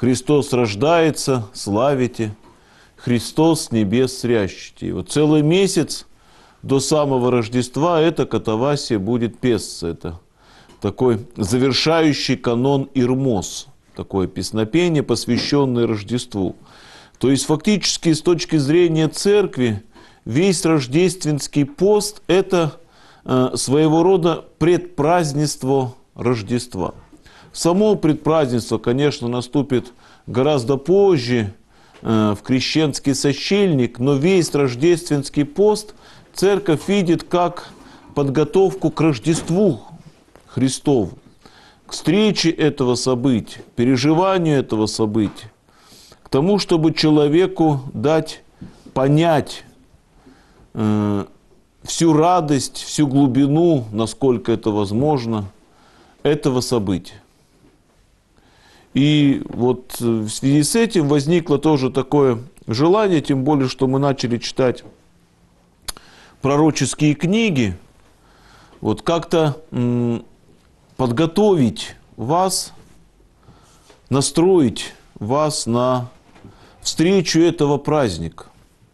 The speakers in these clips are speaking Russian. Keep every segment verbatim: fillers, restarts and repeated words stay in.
Христос рождается, славите, Христос с небес срящите. И вот целый месяц до самого Рождества эта катавасия будет песться. Это такой завершающий канон Ирмос, такое песнопение, посвященное Рождеству. То есть фактически с точки зрения церкви весь рождественский пост – это э, своего рода предпразднество Рождества. Само предпразднество, конечно, наступит гораздо позже, э, в крещенский сочельник, но весь рождественский пост церковь видит как подготовку к Рождеству Христову, к встрече этого события, к переживанию этого события, к тому, чтобы человеку дать понять э, всю радость, всю глубину, насколько это возможно, этого события. И вот в связи с этим возникло тоже такое желание, тем более, что мы начали читать пророческие книги, вот как-то м, подготовить вас, настроить вас на встречу этого праздника,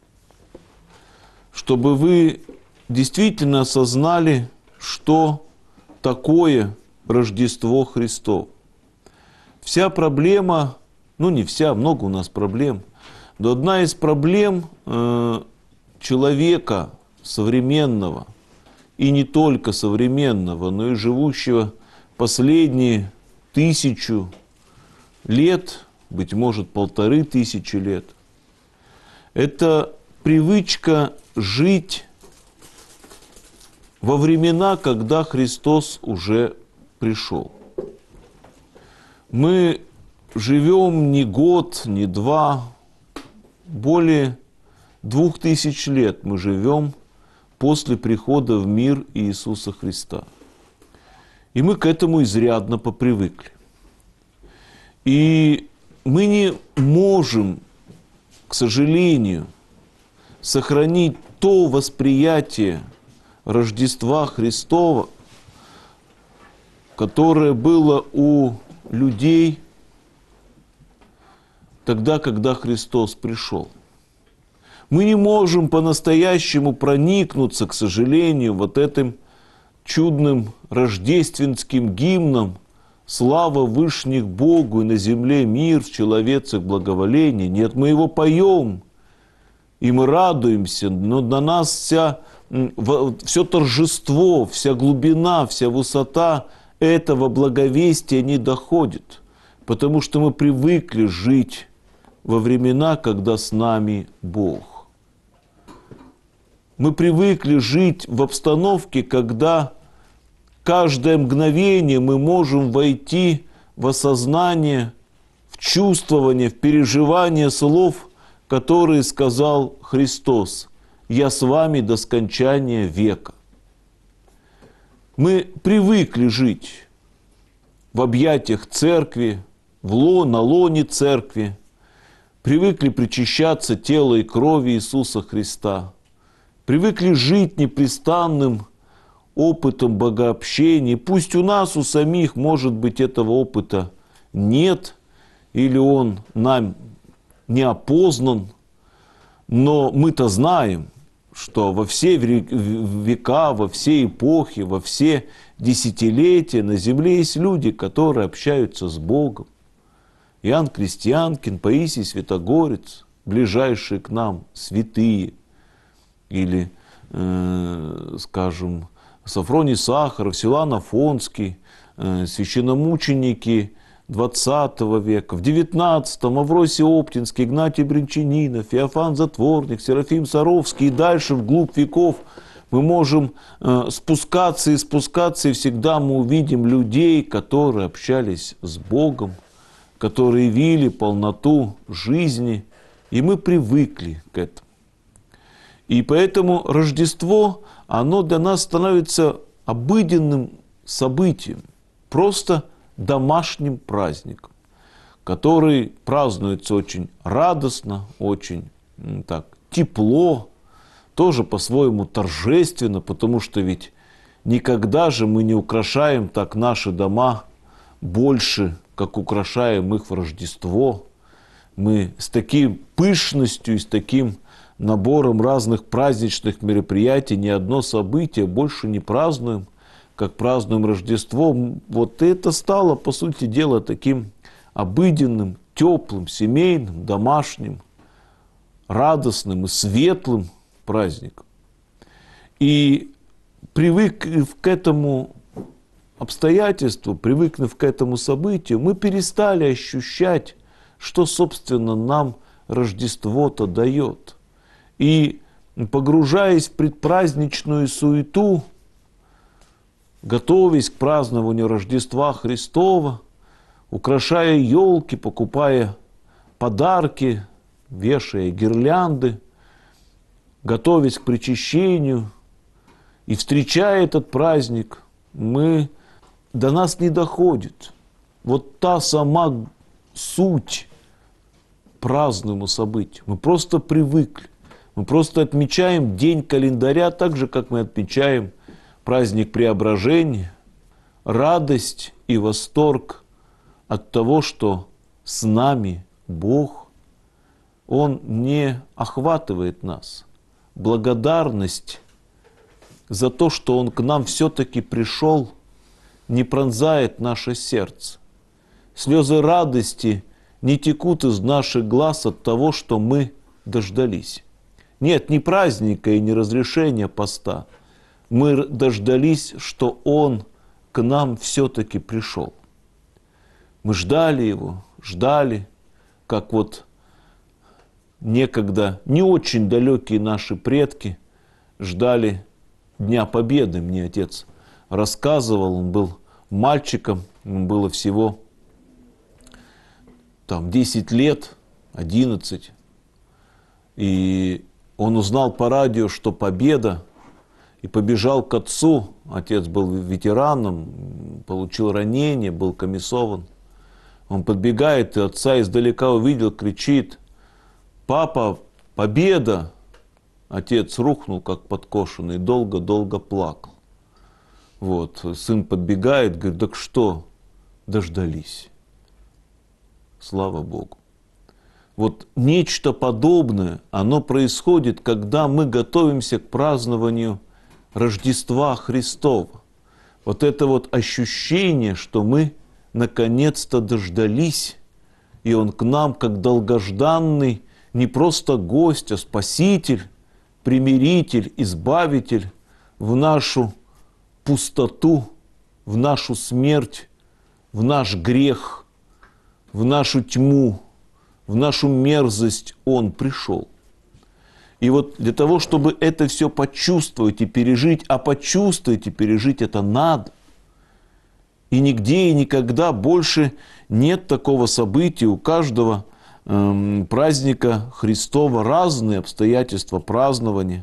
чтобы вы действительно осознали, что такое Рождество Христово. Вся проблема, ну не вся, много у нас проблем, но одна из проблем э, человека современного, и не только современного, но и живущего последние тысячу лет, быть может, полторы тысячи лет, это привычка жить во времена, когда Христос уже пришел. Мы живем не год, не два, более двух тысяч лет мы живем после прихода в мир Иисуса Христа. И мы к этому изрядно попривыкли. И мы не можем, к сожалению, сохранить то восприятие Рождества Христова, которое было у людей тогда, когда Христос пришел. Мы не можем по-настоящему проникнуться, к сожалению, вот этим чудным рождественским гимном «Слава вышних Богу, и на земле мир, в человецах благоволение». Нет, мы его поем, и мы радуемся, но на нас вся, все торжество, вся глубина, вся высота этого благовестия не доходит, потому что мы привыкли жить во времена, когда с нами Бог. Мы привыкли жить в обстановке, когда каждое мгновение мы можем войти в осознание, в чувствование, в переживание слов, которые сказал Христос: «Я с вами до скончания века». Мы привыкли жить в объятиях церкви, в лон, на лоне церкви, привыкли причащаться тела и крови Иисуса Христа, привыкли жить непрестанным опытом богообщения. Пусть у нас, у самих, может быть, этого опыта нет, или он нам не опознан, но мы-то знаем, что во все века, во все эпохи, во все десятилетия на земле есть люди, которые общаются с Богом. Иоанн Крестьянкин, Паисий Святогорец, ближайшие к нам святые, или, э, скажем, Сафроний Сахаров, Силуан Афонский, э, священномученики двадцатого века, в девятнадцатом Авросий Оптинский, Игнатий Бринчанинов, Феофан Затворник, Серафим Саровский, и дальше вглубь веков мы можем э, спускаться и спускаться, и всегда мы увидим людей, которые общались с Богом, которые явили полноту жизни, и мы привыкли к этому. И поэтому Рождество, оно для нас становится обыденным событием, просто домашним праздником, который празднуется очень радостно, очень так, тепло, тоже по-своему торжественно, потому что ведь никогда же мы не украшаем так наши дома больше как украшаем их в Рождество. Мы с такой пышностью и с таким набором разных праздничных мероприятий ни одно событие больше не празднуем, как празднуем Рождество. Вот это стало, по сути дела, таким обыденным, теплым, семейным, домашним, радостным и светлым праздником. И привыкнув к этому обстоятельству, привыкнув к этому событию, мы перестали ощущать, что, собственно, нам Рождество-то дает. И, погружаясь в предпраздничную суету, готовясь к празднованию Рождества Христова, украшая елки, покупая подарки, вешая гирлянды, готовясь к причащению и встречая этот праздник, мы, до нас не доходит вот та сама суть празднуемому событию. Мы просто привыкли. Мы просто отмечаем день календаря так же, как мы отмечаем праздник Преображения, радость и восторг от того, что с нами Бог, Он не охватывает нас. Благодарность за то, что Он к нам все-таки пришел, не пронзает наше сердце. Слезы радости не текут из наших глаз от того, что мы дождались. Нет, не праздника и не разрешения поста. Мы дождались, что Он к нам все-таки пришел. Мы ждали Его, ждали, как вот некогда не очень далекие наши предки ждали Дня Победы. Мне отец рассказывал, он был мальчиком, ему было всего там десять лет, одиннадцать. И он узнал по радио, что победа, и побежал к отцу. Отец был ветераном, получил ранение, был комиссован. Он подбегает, и отца издалека увидел, кричит: «Папа, победа!» Отец рухнул, как подкошенный, долго-долго плакал. Вот. Сын подбегает, говорит: «Так что, дождались?» Слава Богу. Вот нечто подобное, оно происходит, когда мы готовимся к празднованию Рождества Христова. Вот это вот ощущение, что мы наконец-то дождались, и Он к нам, как долгожданный, не просто гость, а спаситель, примиритель, избавитель в нашу пустоту, в нашу смерть, в наш грех, в нашу тьму, в нашу мерзость Он пришел. И вот для того, чтобы это все почувствовать и пережить, а почувствовать и пережить это надо. И нигде и никогда больше нет такого события. У каждого эм, праздника Христова разные обстоятельства празднования.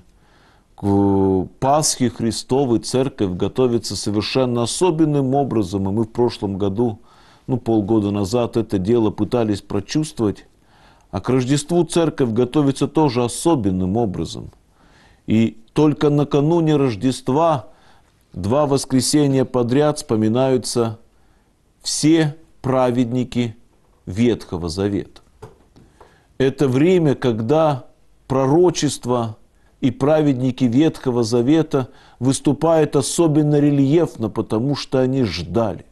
К Пасхе Христовой церковь готовится совершенно особенным образом. И мы в прошлом году, ну полгода назад, это дело пытались прочувствовать. А к Рождеству церковь готовится тоже особенным образом. И только накануне Рождества два воскресенья подряд вспоминаются все праведники Ветхого Завета. Это время, когда пророчества и праведники Ветхого Завета выступают особенно рельефно, потому что они ждали.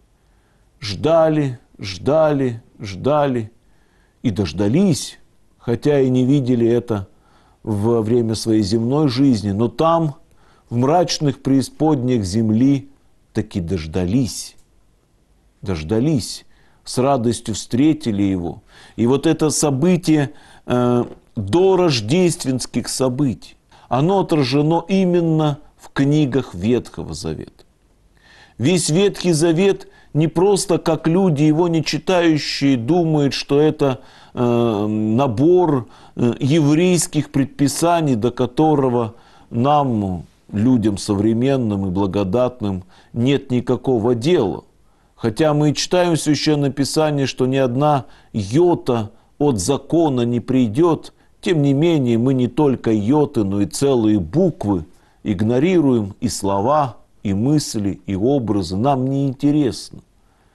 Ждали, ждали, ждали и дождались, хотя и не видели это во время своей земной жизни, но там, в мрачных преисподнях земли, таки дождались. Дождались, с радостью встретили Его. И вот это событие э, дорождественских событий, оно отражено именно в книгах Ветхого Завета. Весь Ветхий Завет не просто как люди, его не читающие, думают, что это э, набор э, еврейских предписаний, до которого нам, людям современным и благодатным, нет никакого дела. Хотя мы читаем в Священном Писании, что ни одна йота от закона не придет, тем не менее мы не только йоты, но и целые буквы игнорируем, и слова, и мысли, и образы. Нам неинтересно.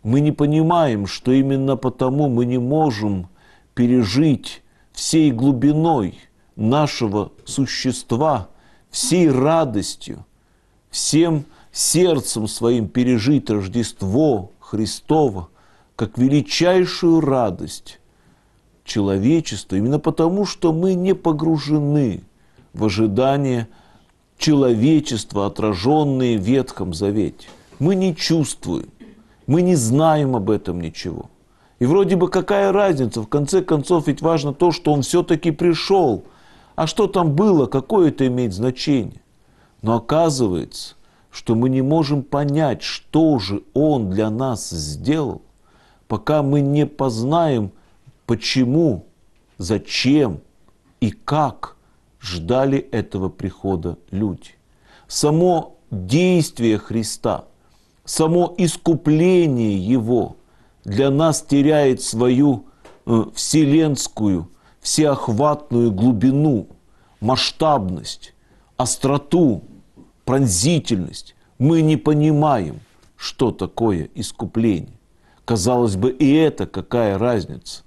Мы не понимаем, что именно потому мы не можем пережить всей глубиной нашего существа, всей радостью, всем сердцем своим пережить Рождество Христово, как величайшую радость человечества, именно потому, что мы не погружены в ожидание человечества, отраженные в Ветхом Завете. Мы не чувствуем, мы не знаем об этом ничего. И вроде бы какая разница, в конце концов ведь важно то, что Он все-таки пришел. А что там было, какое это имеет значение? Но оказывается, что мы не можем понять, что же Он для нас сделал, пока мы не познаем, почему, зачем и как ждали этого прихода люди. Само действие Христа, само искупление Его для нас теряет свою э, вселенскую, всеохватную глубину, масштабность, остроту, пронзительность. Мы не понимаем, что такое искупление. Казалось бы, и это какая разница.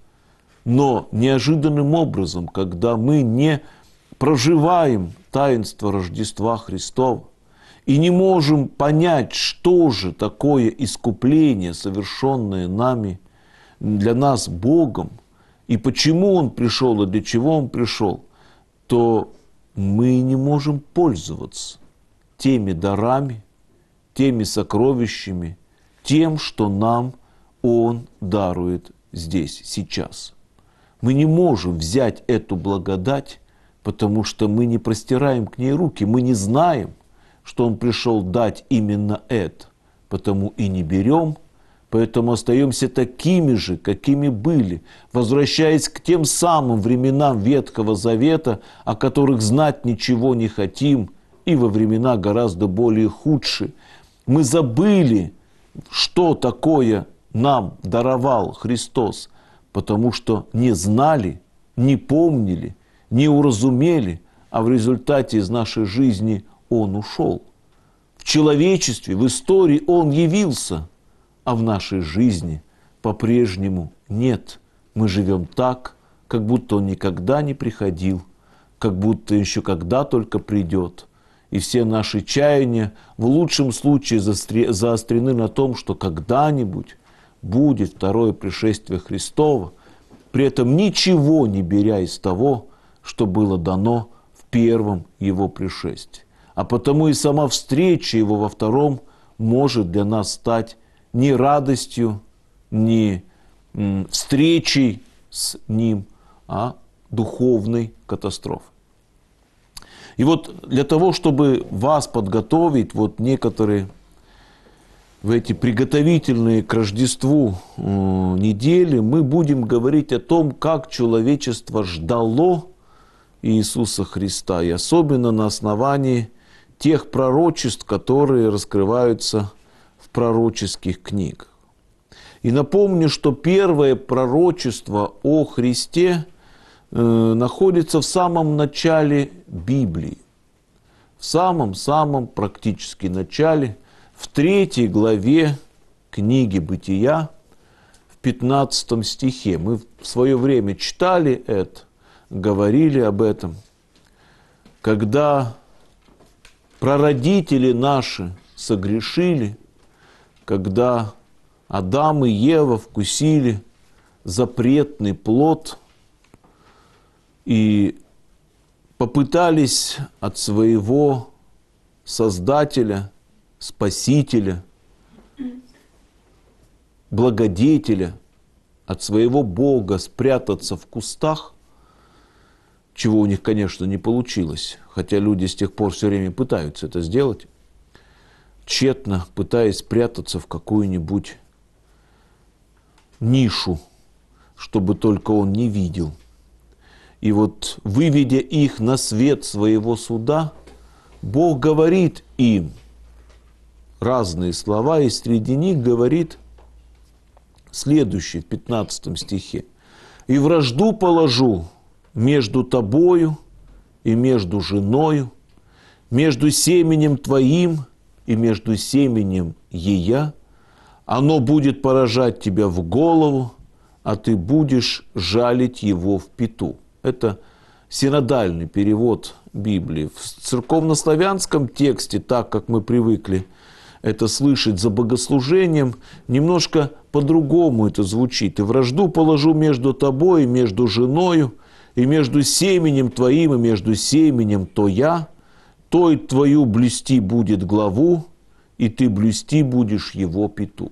Но неожиданным образом, когда мы не проживаем таинство Рождества Христова и не можем понять, что же такое искупление, совершенное нами, для нас Богом, и почему Он пришел, и для чего Он пришел, то мы не можем пользоваться теми дарами, теми сокровищами, тем, что нам Он дарует здесь, сейчас. Мы не можем взять эту благодать, потому что мы не простираем к ней руки, мы не знаем, что Он пришел дать именно это, потому и не берем, поэтому остаемся такими же, какими были, возвращаясь к тем самым временам Ветхого Завета, о которых знать ничего не хотим, и во времена гораздо более худшие. Мы забыли, что такое нам даровал Христос, потому что не знали, не помнили, не уразумели, а в результате из нашей жизни Он ушел. В человечестве, в истории Он явился, а в нашей жизни по-прежнему нет. Мы живем так, как будто Он никогда не приходил, как будто еще когда только придет. И все наши чаяния в лучшем случае заострены на том, что когда-нибудь будет второе пришествие Христово, при этом ничего не беря из того, что было дано в первом Его пришествии. А потому и сама встреча Его во втором может для нас стать не радостью, не встречей с Ним, а духовной катастрофой. И вот для того, чтобы вас подготовить, вот некоторые в эти приготовительные к Рождеству э, недели, мы будем говорить о том, как человечество ждало Иисуса Христа, и особенно на основании тех пророчеств, которые раскрываются в пророческих книгах. И напомню, что первое пророчество о Христе э, находится в самом начале Библии, в самом-самом практически начале, в третьей главе книги Бытия, в пятнадцатом стихе. Мы в свое время читали это, говорили об этом. Когда прародители наши согрешили, когда Адам и Ева вкусили запретный плод и попытались от своего Создателя, Спасителя, Благодетеля, от своего Бога спрятаться в кустах, чего у них, конечно, не получилось, хотя люди с тех пор все время пытаются это сделать, тщетно пытаясь спрятаться в какую-нибудь нишу, чтобы только он не видел. И вот, выведя их на свет своего суда, Бог говорит им разные слова, и среди них говорит следующее в пятнадцатом стихе. «И вражду положу между тобою и между женою, между семенем твоим и между семенем ея, Оно будет поражать тебя в голову, а ты будешь жалить его в пяту. Это синодальный перевод Библии. В церковнославянском тексте, так как мы привыкли это слышать за богослужением, немножко по-другому это звучит. «И вражду положу между тобой и между женою, и между семенем твоим, и между семенем то я, той твою блюсти будет главу, и ты блюсти будешь его пяту».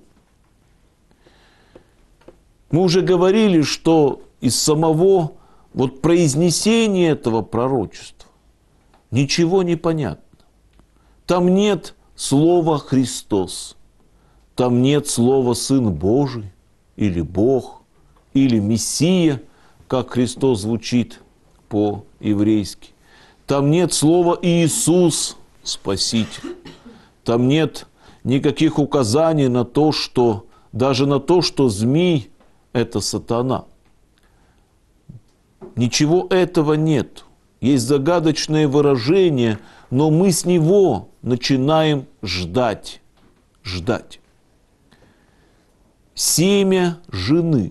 Мы уже говорили, что из самого вот произнесения этого пророчества ничего не понятно. Там нет слова «Христос», там нет слова «Сын Божий» или «Бог», или «Мессия», как Христос звучит по-еврейски. Там нет слова «Иисус, Спаситель». Там нет никаких указаний на то, что даже на то, что змей – это сатана. Ничего этого нет. Есть загадочное выражение, но мы с него начинаем ждать. Ждать. Семя жены.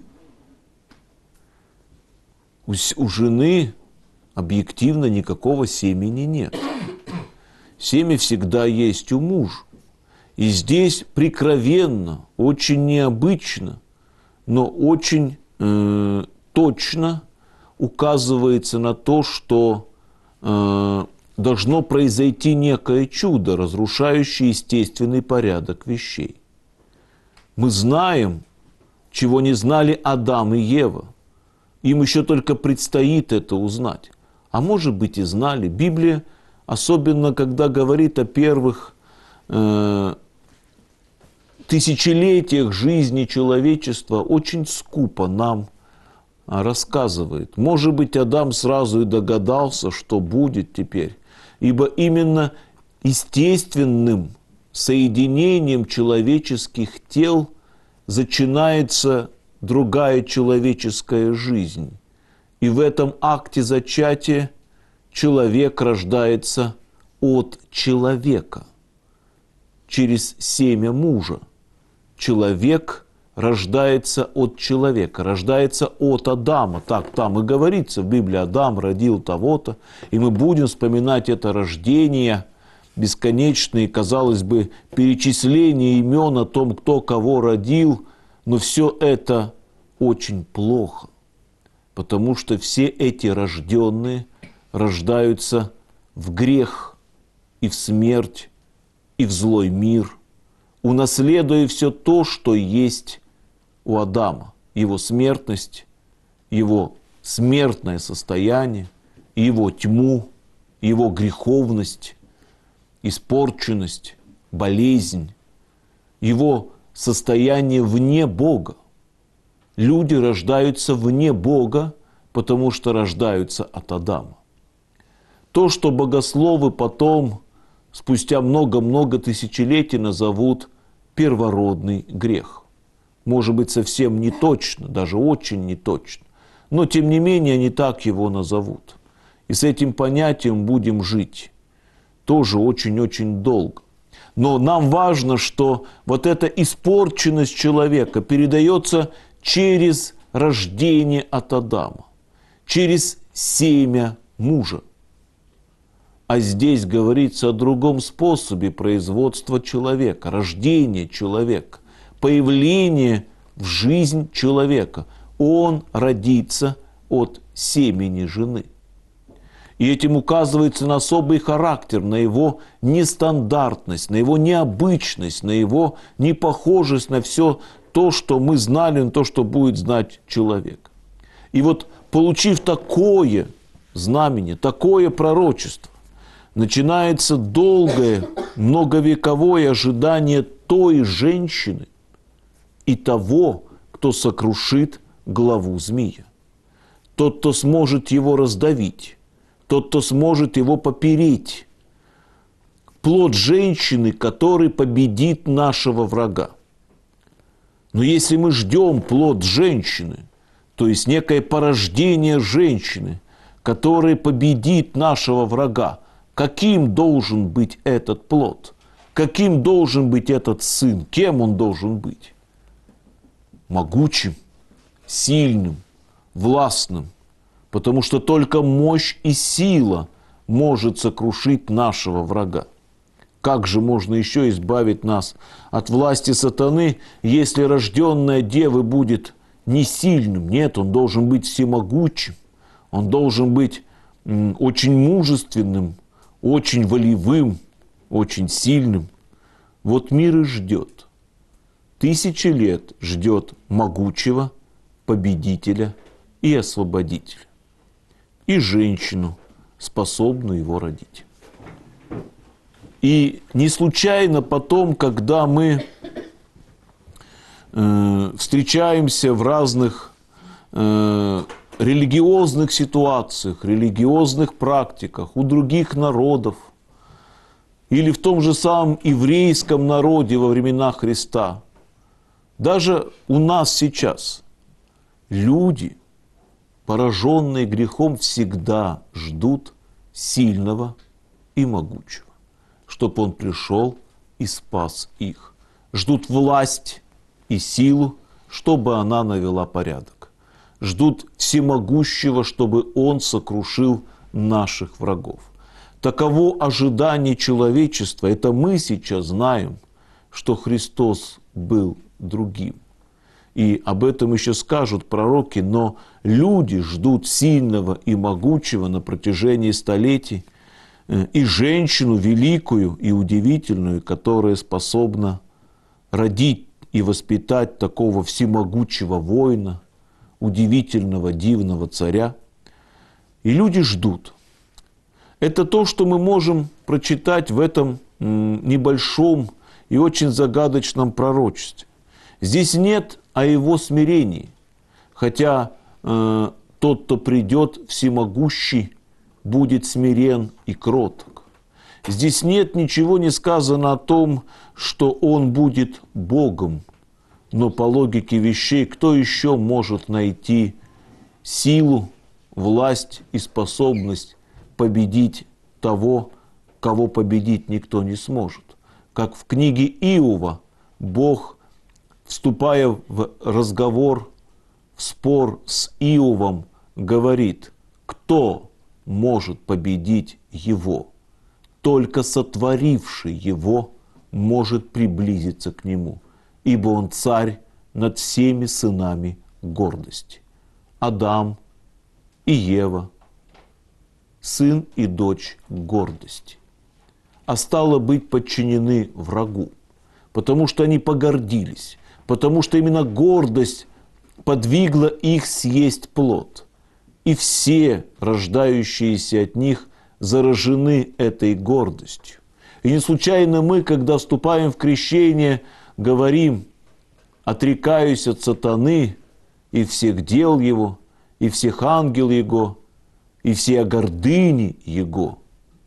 У, у жены объективно никакого семени нет. Семя всегда есть у мужа. И здесь прикровенно, очень необычно, но очень э, точно указывается на то, что э, должно произойти некое чудо, разрушающее естественный порядок вещей. Мы знаем, чего не знали Адам и Ева. Им еще только предстоит это узнать. А может быть и знали. Библия, особенно когда говорит о первых э, тысячелетиях жизни человечества, очень скупо нам рассказывает. Может быть, Адам сразу и догадался, что будет теперь. Ибо именно естественным соединением человеческих тел зачинается другая человеческая жизнь. И в этом акте зачатия человек рождается от человека, через семя мужа. Человек рождается от человека, рождается от Адама. Так там и говорится в Библии: Адам родил того-то. И мы будем вспоминать это рождение, бесконечные, казалось бы, перечисления имен о том, кто кого родил. Но все это очень плохо, потому что все эти рожденные рождаются в грех и в смерть, и в злой мир, унаследуя все то, что есть у Адама. Его смертность, его смертное состояние, его тьму, его греховность, испорченность, болезнь, его состояние вне Бога. Люди рождаются вне Бога, потому что рождаются от Адама. То, что богословы потом, спустя много-много тысячелетий, назовут первородный грех. Может быть, совсем не точно, даже очень не точно. Но, тем не менее, они так его назовут. И с этим понятием будем жить. Тоже очень-очень долго. Но нам важно, что вот эта испорченность человека передается через рождение от Адама, через семя мужа. А здесь говорится о другом способе производства человека, рождения человека, появления в жизнь человека. Он родится от семени жены. И этим указывается на особый характер, на его нестандартность, на его необычность, на его непохожесть на все то, что мы знали, на то, что будет знать человек. И вот, получив такое знамение, такое пророчество, начинается долгое, многовековое ожидание той женщины и того, кто сокрушит главу змея. Тот, кто сможет его раздавить, тот, кто сможет его попереть. Плод женщины, который победит нашего врага. Но если мы ждем плод женщины, то есть некое порождение женщины, которое победит нашего врага, каким должен быть этот плод? Каким должен быть этот сын? Кем он должен быть? могучим, сильным, властным, потому что только мощь и сила может сокрушить нашего врага. Как же можно еще избавить нас от власти сатаны, если рожденный от девы будет не сильным? Нет, он должен быть всемогучим, он должен быть м, очень мужественным, очень волевым, очень сильным. Вот мир и ждет. Тысячи лет ждет могучего победителя и освободителя. И женщину, способную его родить. И не случайно потом, когда мы э, встречаемся в разных э, религиозных ситуациях, религиозных практиках у других народов, или в том же самом еврейском народе во времена Христа, даже у нас сейчас люди, пораженные грехом, всегда ждут сильного и могучего, чтобы он пришел и спас их. Ждут власть и силу, чтобы она навела порядок. Ждут всемогущего, чтобы он сокрушил наших врагов. Таково ожидание человечества. Это мы сейчас знаем, что Христос был другим. И об этом еще скажут пророки, но люди ждут сильного и могучего на протяжении столетий, и женщину великую и удивительную, которая способна родить и воспитать такого всемогучего воина, удивительного, дивного царя. И люди ждут. Это то, что мы можем прочитать в этом небольшом и очень загадочном пророчестве. Здесь нет о его смирении, хотя э, тот, кто придет, всемогущий, будет смирен и кроток. Здесь нет ничего не сказано о том, что он будет Богом, но по логике вещей, кто еще может найти силу, власть и способность победить того, кого победить никто не сможет? Как в книге Иова Бог, вступая в разговор, в спор с Иовом, говорит: кто может победить его? Только сотворивший его может приблизиться к нему, ибо он царь над всеми сынами гордости. Адам и Ева, сын и дочь гордости, а стало быть подчинены врагу, потому что они погордились, потому что именно гордость подвигла их съесть плод. И все, рождающиеся от них, заражены этой гордостью. И не случайно мы, когда вступаем в крещение, говорим: отрекаюсь от сатаны и всех дел его, и всех ангел его, и все гордыни его.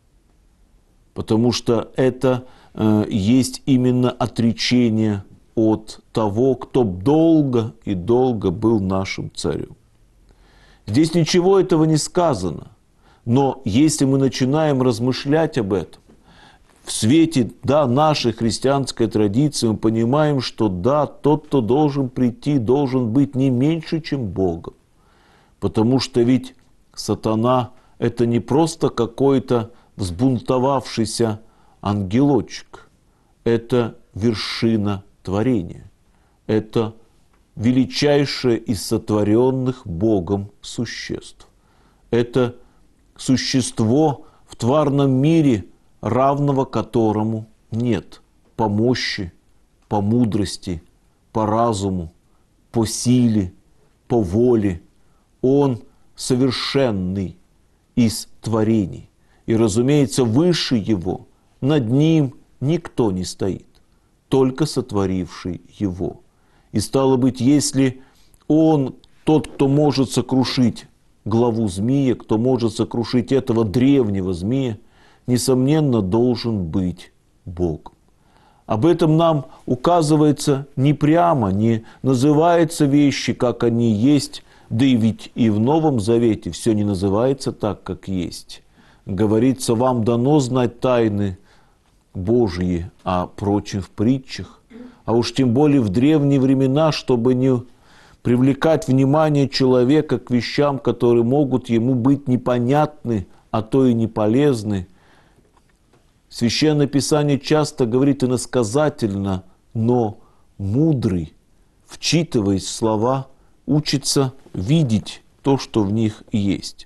Потому что это э, есть именно отречение от того, кто долго и долго был нашим царем. Здесь ничего этого не сказано, но если мы начинаем размышлять об этом, в свете, да, нашей христианской традиции, мы понимаем, что да, тот, кто должен прийти, должен быть не меньше, чем Богом. Потому что ведь сатана – это не просто какой-то взбунтовавшийся ангелочек, это вершина творения, это величайшее из сотворенных Богом существ. Это существо в тварном мире, равного которому нет по мощи, по мудрости, по разуму, по силе, по воле. Он совершенный из творений. И, разумеется, выше его, над ним никто не стоит, только сотворивший его. И стало быть, если он, тот, кто может сокрушить главу змея, кто может сокрушить этого древнего змея, несомненно, должен быть Богом. Об этом нам указывается не прямо, не называются вещи, как они есть, да и ведь и в Новом Завете все не называется так, как есть. Говорится: вам дано знать тайны Божьи, а прочим в притчах. а уж тем более в древние времена, чтобы не привлекать внимание человека к вещам, которые могут ему быть непонятны, а то и не полезны. Священное Писание часто говорит иносказательно, но мудрый, вчитываясь в слова, учится видеть то, что в них есть.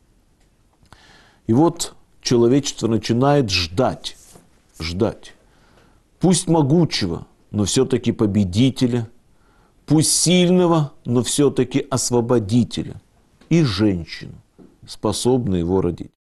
И вот человечество начинает ждать, ждать. Пусть могучего, но все-таки победителя, пусть сильного, но все-таки освободителя, и женщину, способную его родить.